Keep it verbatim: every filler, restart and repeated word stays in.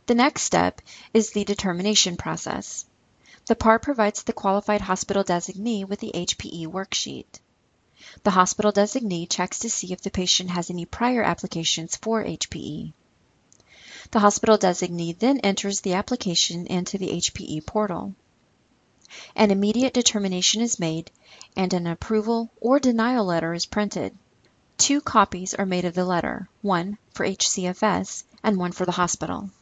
The next step is the determination process. The P A R provides the qualified hospital designee with the H P E worksheet. The hospital designee checks to see if the patient has any prior applications for H P E. The hospital designee then enters the application into the H P E portal. An immediate determination is made, and an approval or denial letter is printed. Two copies are made of the letter, one for H C F S and one for the hospital.